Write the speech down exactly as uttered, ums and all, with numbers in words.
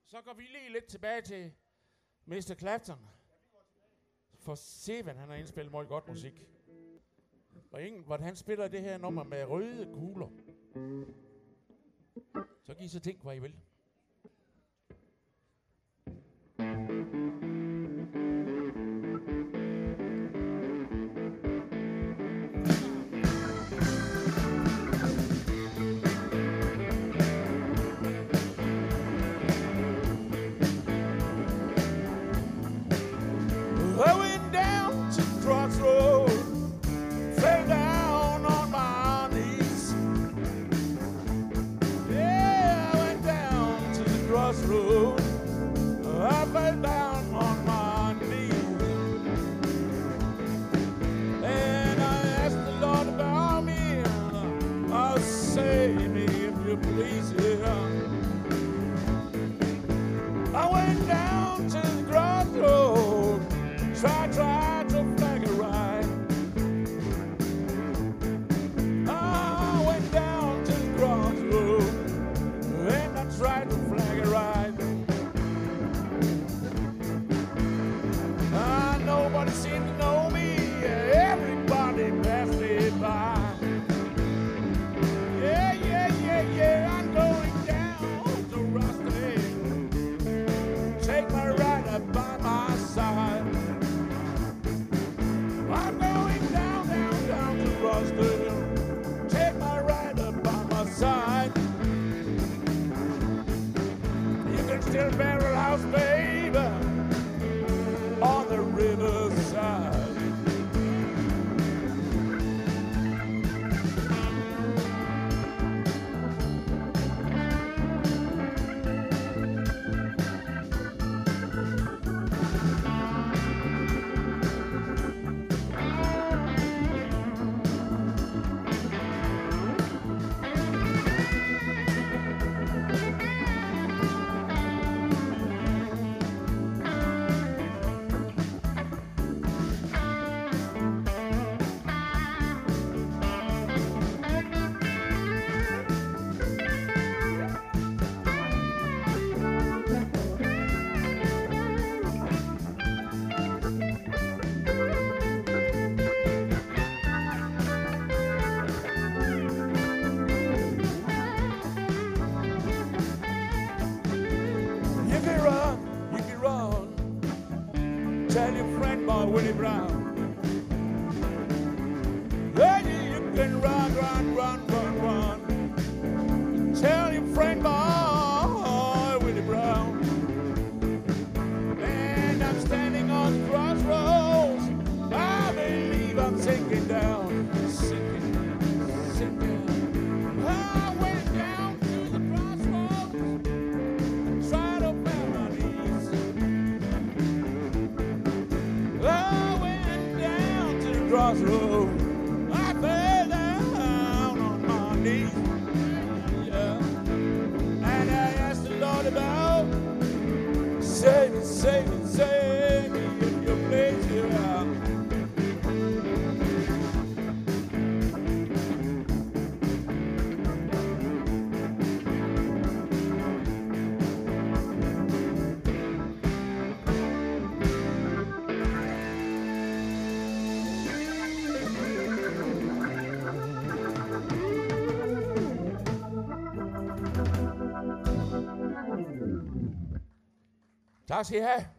Så går vi lige lidt tilbage til mister Clapton. For Seven, han har indspillet meget godt musik. Og ingen, hvor han spiller det her nummer med røde kugler. Så kan I så tænke, hvad I vil. I went down to the crossroad, fell down on my knees. Yeah, I went down to the crossroad, I fell down on my knees. And I asked the Lord about me, and I'll save me if you please. Yeah. I went down to the crossroad, try, try to flag it right. I went down to the crossroad and I tried to flag it right. Ah, nobody seemed to know me, everybody passed me by. Yeah, yeah, yeah, yeah, I'm going down to Rusty. Take my rider by my side. I'm going down, down, down to Rusty. Take my rider by my side. You can still barrel house, baby, on the riverside. You can run, you can run. Tell your friend boy Willie Brown. Hey, you can run, run, run, run, run. Tell your friend boy Willie Brown. And I'm standing on the crossroads. I believe I'm sinking down, sinking, sinking. I went down to the crossroads, tried to find my knees. I went down to the crossroads, I fell down on my knees. Yeah. And I asked the Lord about, save me, save me, save me if you please. Yeah. Tak skal I have.